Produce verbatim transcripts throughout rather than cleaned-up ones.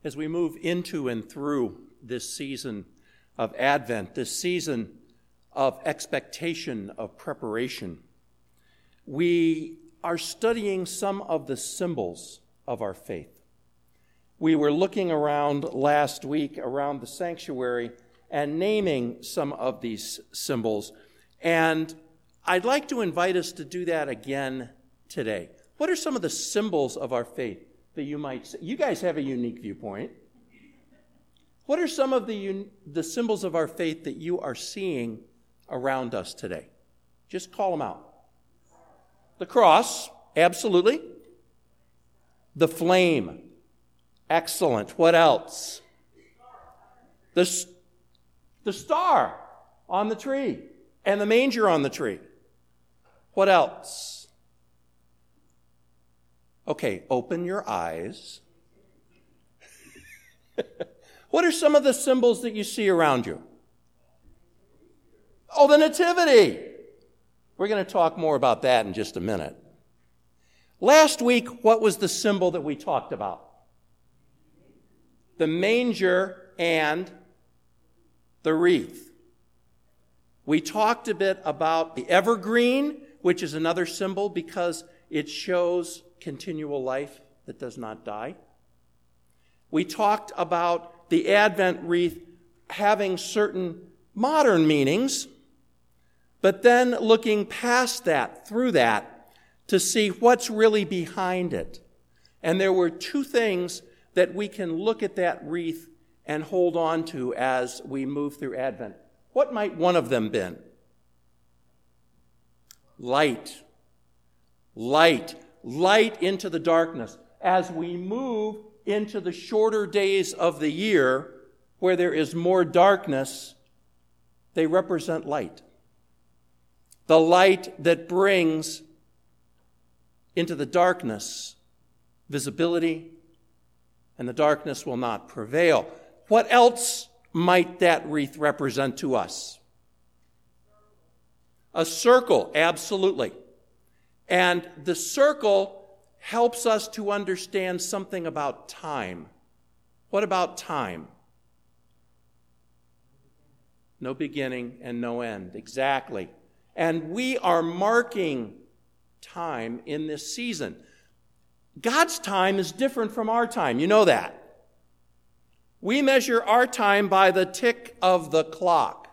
as we move into and through this season of Advent, this season of expectation, of preparation, we are studying some of the symbols of our faith. We were looking around last week around the sanctuary and naming some of these symbols, and I'd like to invite us to do that again today. What are some of the symbols of our faith that you might say? You guys have a unique viewpoint. What are some of the, the symbols of our faith that you are seeing around us today? Just call them out. The cross, absolutely. The flame, excellent. What else? The, the star on the tree and the manger on the tree. What else? Okay, open your eyes. What are some of the symbols that you see around you? Oh, the nativity. We're going to talk more about that in just a minute. Last week, what was the symbol that we talked about? The manger and the wreath. We talked a bit about the evergreen, which is another symbol because it shows continual life that does not die. We talked about the Advent wreath having certain modern meanings, but then looking past that, through that, to see what's really behind it. And there were two things that we can look at that wreath and hold on to as we move through Advent. What might one of them been? Light. Light. Light into the darkness. As we move into the shorter days of the year where there is more darkness, they represent light. The light that brings into the darkness visibility, and the darkness will not prevail. What else might that wreath represent to us? A circle, absolutely. And the circle helps us to understand something about time. What about time? No beginning and no end. Exactly. And we are marking time in this season. God's time is different from our time. You know that. We measure our time by the tick of the clock.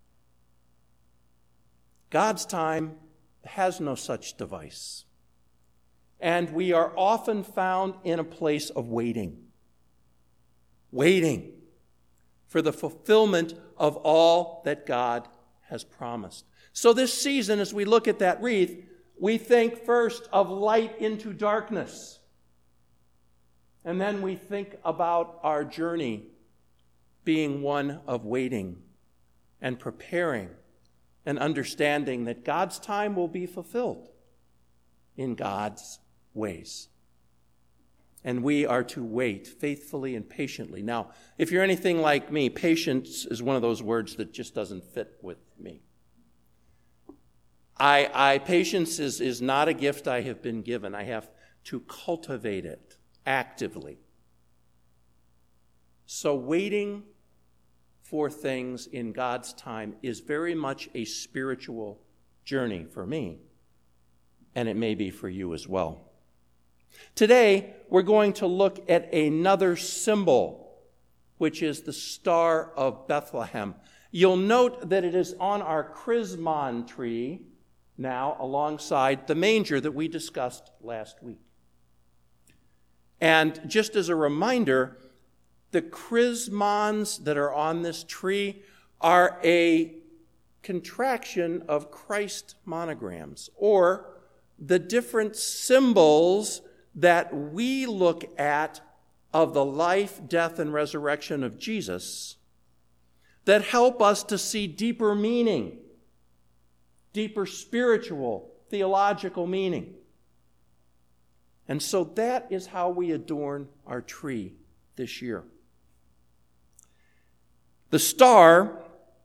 God's time has no such device. And we are often found in a place of waiting. Waiting for the fulfillment of all that God has promised. So this season, as we look at that wreath, we think first of light into darkness. And then we think about our journey being one of waiting and preparing and understanding that God's time will be fulfilled in God's ways. And we are to wait faithfully and patiently. Now, if you're anything like me, patience is one of those words that just doesn't fit with me. I, I patience is, is not a gift I have been given. I have to cultivate it actively. So waiting for things in God's time is very much a spiritual journey for me, and it may be for you as well. Today, we're going to look at another symbol, which is the Star of Bethlehem. You'll note that it is on our chrismon tree now alongside the manger that we discussed last week. And just as a reminder, the chrismons that are on this tree are a contraction of Christ monograms, or the different symbols that we look at of the life, death, and resurrection of Jesus that help us to see deeper meaning, deeper spiritual, theological meaning. And so that is how we adorn our tree this year. The star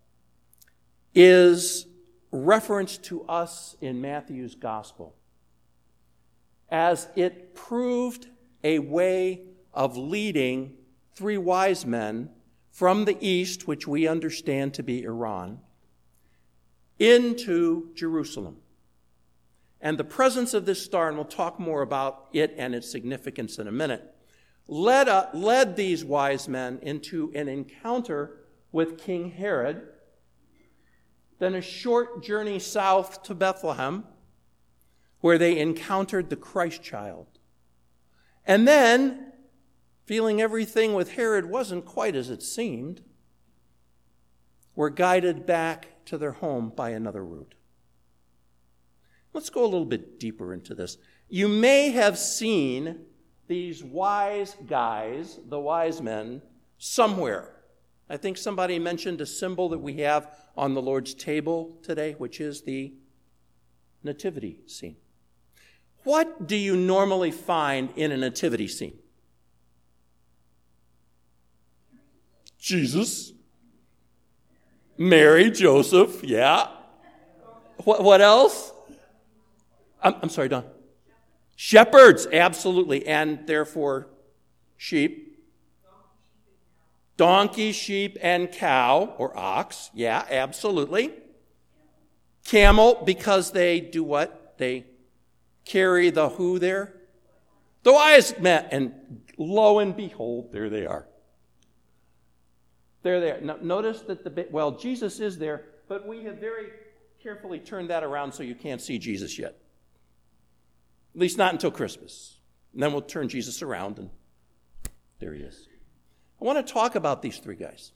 is referenced to us in Matthew's gospel as it proved a way of leading three wise men from the east, which we understand to be Iran, into Jerusalem. And the presence of this star, and we'll talk more about it and its significance in a minute, led, uh, led these wise men into an encounter with King Herod, then a short journey south to Bethlehem, where they encountered the Christ child. And then, feeling everything with Herod wasn't quite as it seemed, were guided back to their home by another route. Let's go a little bit deeper into this. You may have seen these wise guys, the wise men, somewhere. I think somebody mentioned a symbol that we have on the Lord's table today, which is the nativity scene. What do you normally find in a nativity scene? Jesus, Mary, Joseph, yeah. What, what else? I'm, I'm sorry, Don. Shepherds, absolutely, and therefore sheep. Donkey, sheep, and cow, or ox, yeah, absolutely. Camel, because they do what? They carry the who there? The wise men, and lo and behold, there they are. They're there. Now, notice that the, well, Jesus is there, but we have very carefully turned that around so you can't see Jesus yet. At least not until Christmas. And then we'll turn Jesus around, and there he is. I want to talk about these three guys.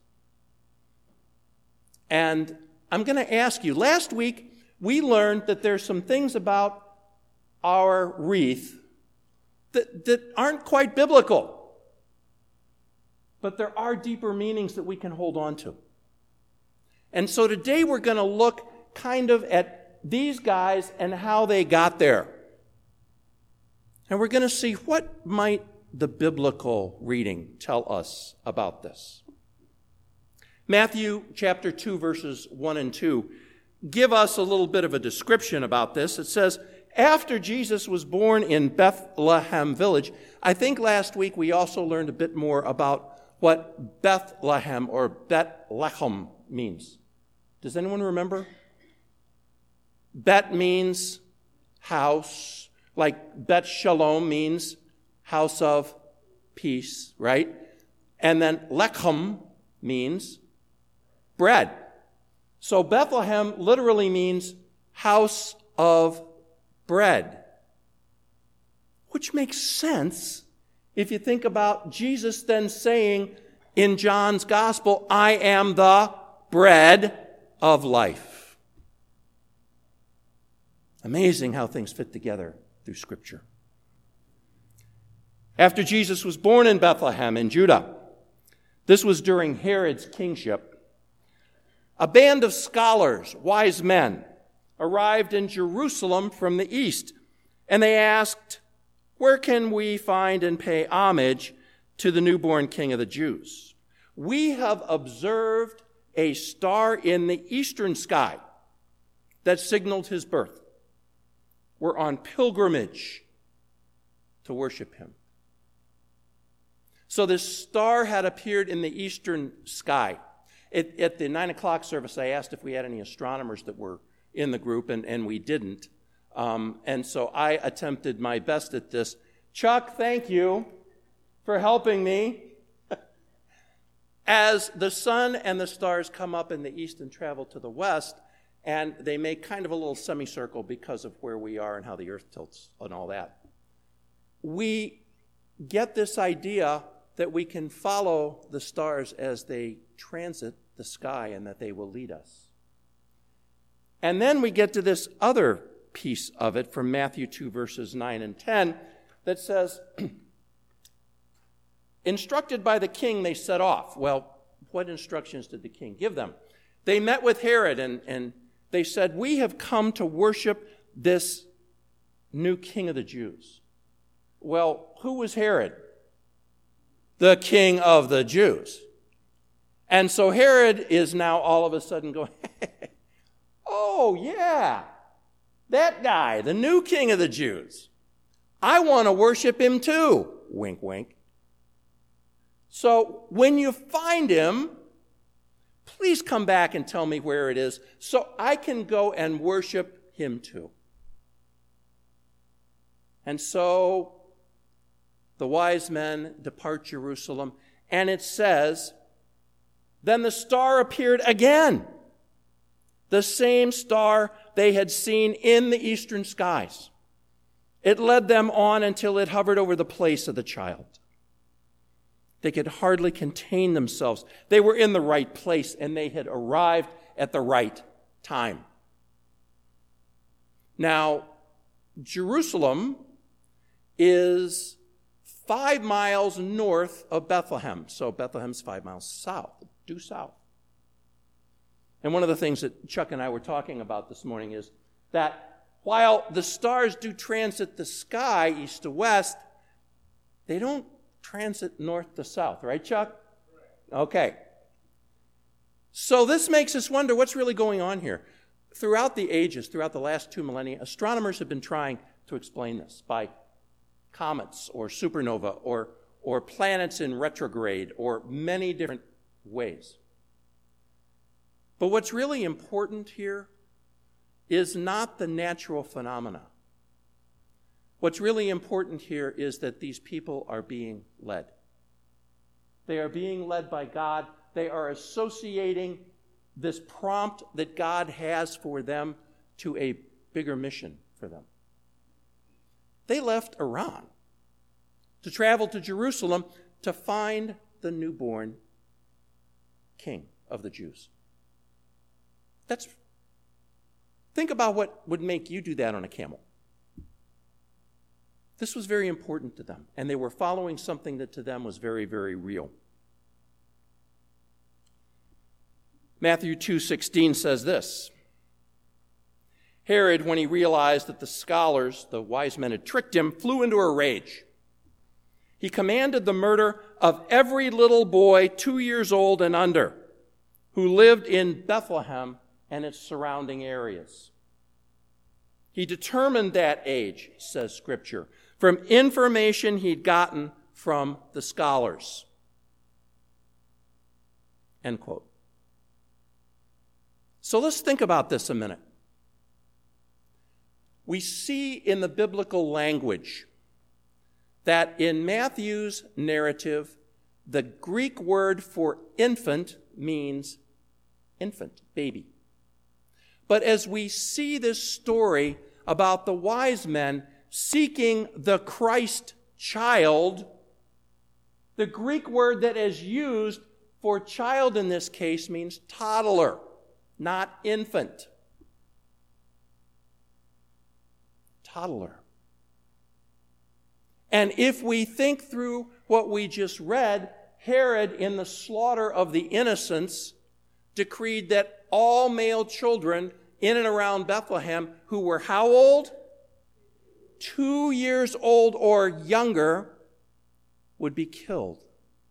And I'm going to ask you, last week we learned that there's some things about our wreath that, that aren't quite biblical. But there are deeper meanings that we can hold on to. And so today we're going to look kind of at these guys and how they got there. And we're going to see what might the biblical reading tell us about this. Matthew chapter two, verses one and two give us a little bit of a description about this. It says, after Jesus was born in Bethlehem village, I think last week we also learned a bit more about what Bethlehem or Bethlehem means. Does anyone remember? Bet means house, like Bet Shalom means house of peace, right? And then lechem means bread. So Bethlehem literally means house of bread, which makes sense if you think about Jesus then saying in John's gospel, I am the bread of life. Amazing how things fit together through Scripture. After Jesus was born in Bethlehem in Judah, this was during Herod's kingship, a band of scholars, wise men, arrived in Jerusalem from the east, and they asked, where can we find and pay homage to the newborn King of the Jews? We have observed a star in the eastern sky that signaled his birth. We're on pilgrimage to worship him. So this star had appeared in the eastern sky. It, at the nine o'clock service, I asked if we had any astronomers that were in the group, and, and we didn't. Um, and so I attempted my best at this. Chuck, thank you for helping me. As the sun and the stars come up in the east and travel to the west, and they make kind of a little semicircle because of where we are and how the earth tilts and all that, we get this idea that we can follow the stars as they transit the sky and that they will lead us. And then we get to this other piece of it from Matthew two, verses nine and ten, that says, instructed by the king, they set off. Well, what instructions did the king give them? They met with Herod, and, and they said, we have come to worship this new king of the Jews. Well, who was Herod? The king of the Jews. And so Herod is now all of a sudden going, oh, yeah, that guy, the new king of the Jews. I want to worship him too. Wink, wink. So when you find him, please come back and tell me where it is so I can go and worship him too. And so the wise men depart Jerusalem, and it says, then the star appeared again, the same star they had seen in the eastern skies. It led them on until it hovered over the place of the child. They could hardly contain themselves. They were in the right place, and they had arrived at the right time. Now, Jerusalem is five miles north of Bethlehem. So Bethlehem's five miles south, due south. And one of the things that Chuck and I were talking about this morning is that while the stars do transit the sky east to west, they don't transit north to south, right, Chuck? Okay. So this makes us wonder what's really going on here. Throughout the ages, throughout the last two millennia, astronomers have been trying to explain this by comets or supernova or, or planets in retrograde or many different ways. But what's really important here is not the natural phenomena. What's really important here is that these people are being led. They are being led by God. They are associating this prompt that God has for them to a bigger mission for them. They left Iran to travel to Jerusalem to find the newborn king of the Jews. That's, think about what would make you do that on a camel. This was very important to them, and they were following something that to them was very, very real. Matthew two sixteen says this, Herod, when he realized that the scholars, the wise men, had tricked him, flew into a rage. He commanded the murder of every little boy two years old and under who lived in Bethlehem and its surrounding areas. He determined that age, says Scripture, from information he'd gotten from the scholars. End quote. So let's think about this a minute. We see in the biblical language that in Matthew's narrative, the Greek word for infant means infant, baby. But as we see this story about the wise men seeking the Christ child, the Greek word that is used for child in this case means toddler, not infant. Toddler. And if we think through what we just read, Herod, in the slaughter of the innocents, decreed that all male children in and around Bethlehem who were how old? Two years old or younger would be killed.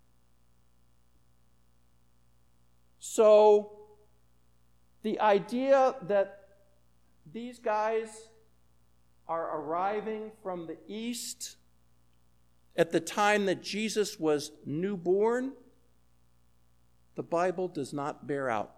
So the idea that these guys are arriving from the east at the time that Jesus was newborn, the Bible does not bear out.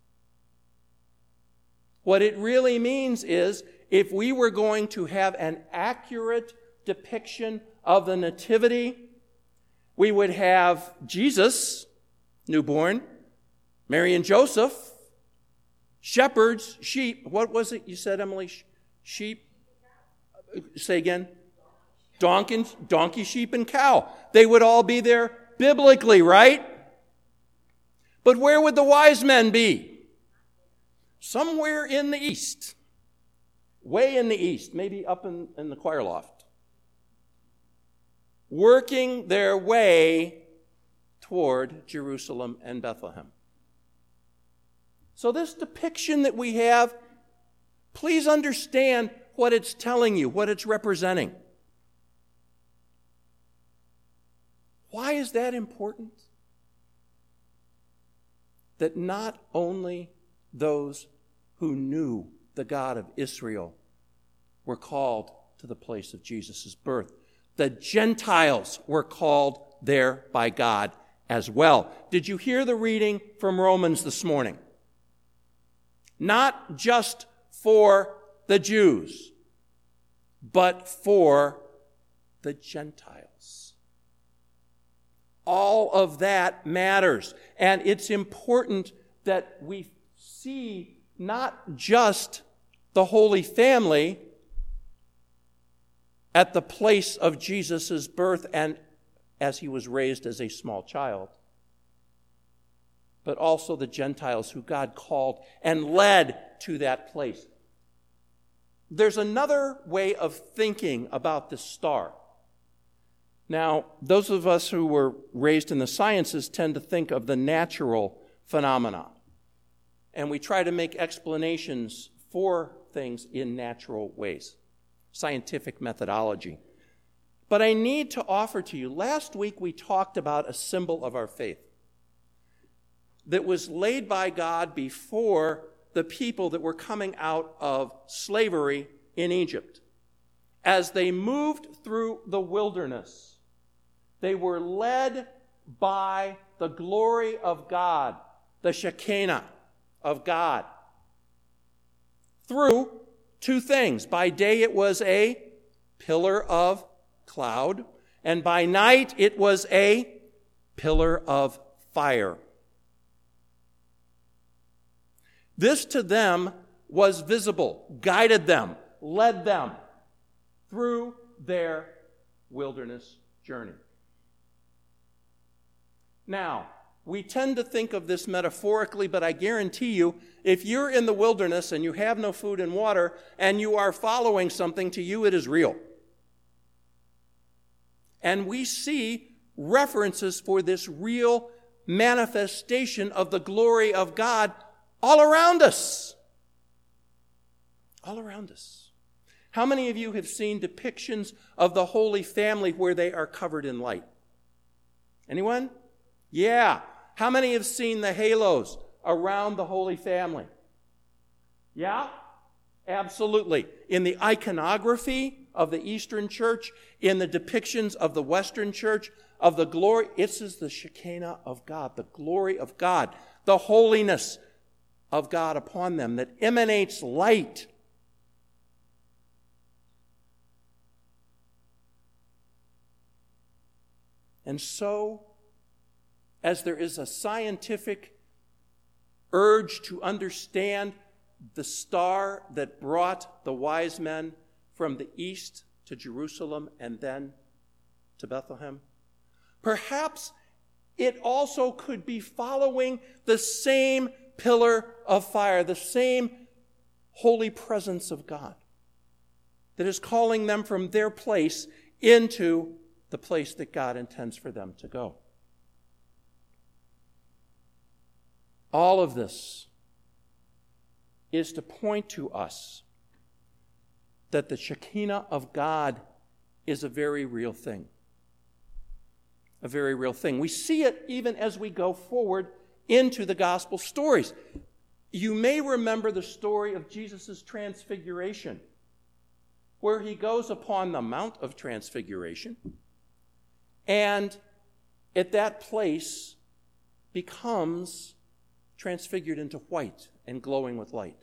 What it really means is, if we were going to have an accurate depiction of the nativity, we would have Jesus, newborn, Mary and Joseph, shepherds, sheep. What was it you said, Emily? Sheep? Say again. Donkey, donkey, sheep, and cow. They would all be there biblically, right? But where would the wise men be? Somewhere in the east. Way in the east, maybe up in, in the choir loft. Working their way toward Jerusalem and Bethlehem. So this depiction that we have, please understand what it's telling you, what it's representing. Why is that important? That not only those who knew the God of Israel were called to the place of Jesus' birth, the Gentiles were called there by God as well. Did you hear the reading from Romans this morning? Not just for the Jews, but for the Gentiles. All of that matters. And it's important that we see not just the Holy Family at the place of Jesus' birth and as he was raised as a small child, but also the Gentiles who God called and led to that place. There's another way of thinking about this star. Now, those of us who were raised in the sciences tend to think of the natural phenomena, and we try to make explanations for things in natural ways, scientific methodology. But I need to offer to you, last week we talked about a symbol of our faith that was laid by God before the people that were coming out of slavery in Egypt. As they moved through the wilderness, they were led by the glory of God, the Shekinah of God, through two things. By day it was a pillar of cloud, and by night it was a pillar of fire. This to them was visible, guided them, led them through their wilderness journey. Now, we tend to think of this metaphorically, but I guarantee you, if you're in the wilderness and you have no food and water and you are following something, to you it is real. And we see references for this real manifestation of the glory of God all around us. All around us. How many of you have seen depictions of the Holy Family where they are covered in light? Anyone? Yeah. How many have seen the halos around the Holy Family? Yeah? Absolutely. In the iconography of the Eastern Church, in the depictions of the Western Church, of the glory, this is the Shekinah of God, the glory of God, the holiness of God upon them that emanates light. And so, as there is a scientific urge to understand the star that brought the wise men from the east to Jerusalem and then to Bethlehem, perhaps it also could be following the same pillar of fire, the same holy presence of God that is calling them from their place into the place that God intends for them to go. All of this is to point to us that the Shekinah of God is a very real thing. A very real thing. We see it even as we go forward into the gospel stories. You may remember the story of Jesus' transfiguration, where he goes upon the Mount of Transfiguration, and at that place becomes transfigured into white and glowing with light.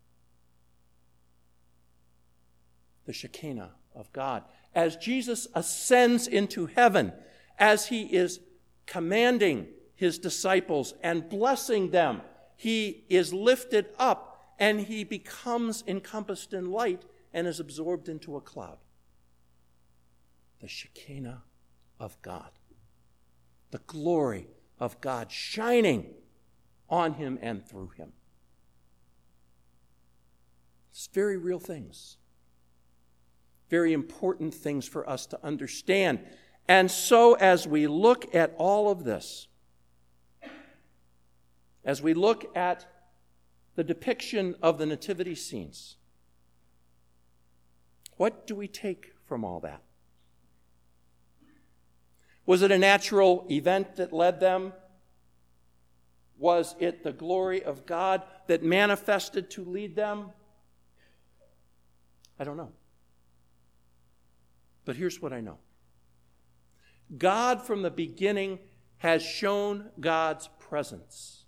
The Shekinah of God. As Jesus ascends into heaven, as he is commanding his disciples and blessing them, he is lifted up and he becomes encompassed in light and is absorbed into a cloud. The Shekinah of God. The glory of God shining on him and through him. It's very real things. Very important things for us to understand. And so as we look at all of this, as we look at the depiction of the nativity scenes, what do we take from all that? Was it a natural event that led them? Was it the glory of God that manifested to lead them? I don't know. But here's what I know. God from the beginning has shown God's presence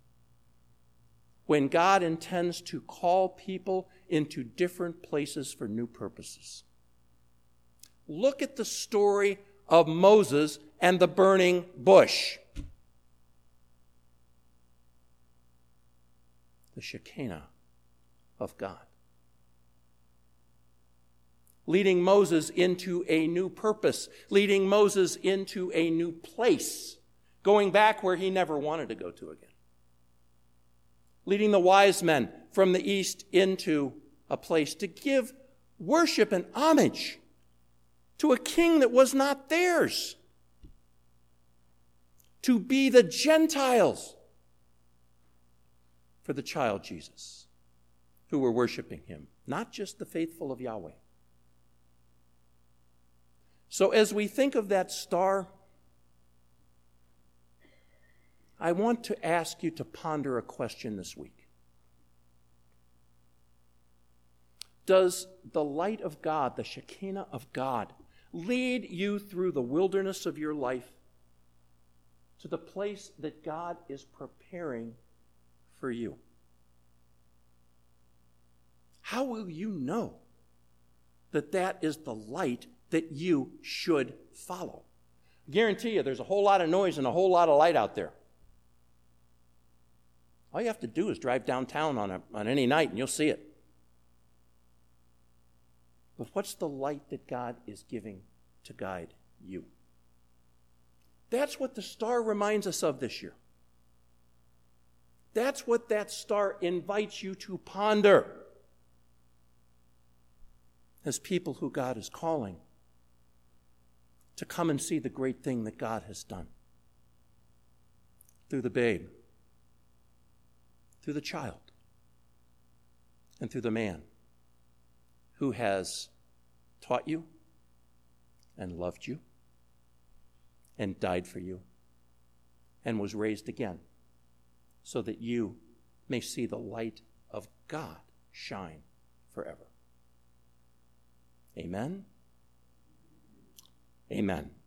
when God intends to call people into different places for new purposes. Look at the story of Moses and the burning bush. The Shekinah of God, leading Moses into a new purpose, leading Moses into a new place, going back where he never wanted to go to again, leading the wise men from the east into a place to give worship and homage to a king that was not theirs, to be the Gentiles for the child Jesus, who were worshiping him, not just the faithful of Yahweh. So as we think of that star, I want to ask you to ponder a question this week. Does the light of God, the Shekinah of God, lead you through the wilderness of your life to the place that God is preparing for you? How will you know that that is the light that you should follow? I guarantee you there's a whole lot of noise and a whole lot of light out there. All you have to do is drive downtown on, a, on any night and you'll see it. But what's the light that God is giving to guide you? That's what the star reminds us of this year. That's what that star invites you to ponder as people who God is calling to come and see the great thing that God has done through the babe, through the child, and through the man who has taught you and loved you and died for you and was raised again so that you may see the light of God shine forever. Amen? Amen.